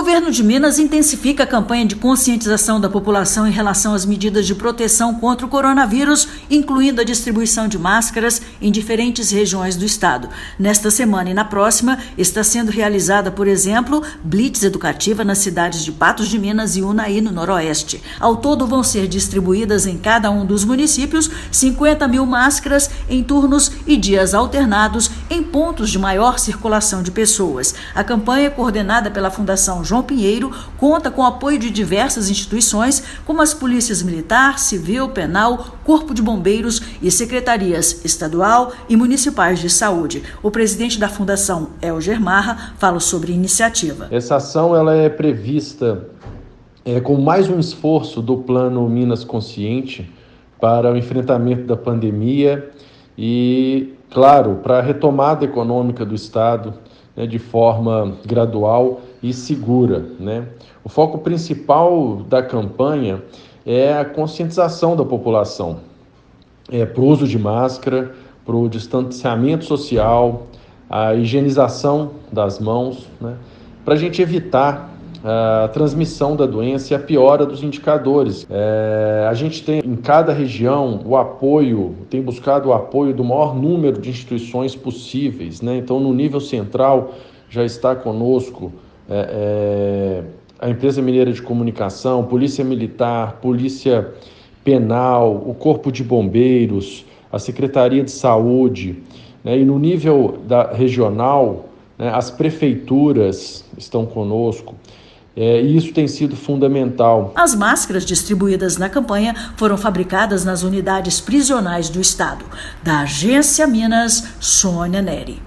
governo de Minas intensifica a campanha de conscientização da população em relação às medidas de proteção contra o coronavírus, incluindo a distribuição de máscaras em diferentes regiões do estado. Nesta semana e na próxima, está sendo realizada, por exemplo, blitz educativa nas cidades de Patos de Minas e Unai, no Noroeste. Ao todo, vão ser distribuídas em cada um dos municípios 50 mil máscaras em turnos e dias alternados em pontos de maior circulação de pessoas. A campanha, coordenada pela Fundação João Pinheiro, conta com o apoio de diversas instituições, como as polícias militar, civil, penal, corpo de bombeiros e secretarias estadual e municipais de saúde. O presidente da Fundação, Elger Marra, fala sobre a iniciativa. Essa ação ela é prevista com mais um esforço do Plano Minas Consciente para o enfrentamento da pandemia e, claro, para a retomada econômica do Estado, de forma gradual e segura, O foco principal da campanha é a conscientização da população para o uso de máscara, para o distanciamento social, a higienização das mãos, para a gente evitar a transmissão da doença e a piora dos indicadores. A gente tem em cada região tem buscado o apoio do maior número de instituições possíveis, Então, no nível central, já está conosco a Empresa Mineira de Comunicação, Polícia Militar, Polícia Penal, o Corpo de Bombeiros, a Secretaria de Saúde, E no nível regional, as prefeituras estão conosco. E isso tem sido fundamental. As máscaras distribuídas na campanha foram fabricadas nas unidades prisionais do estado. Da Agência Minas, Sônia Neri.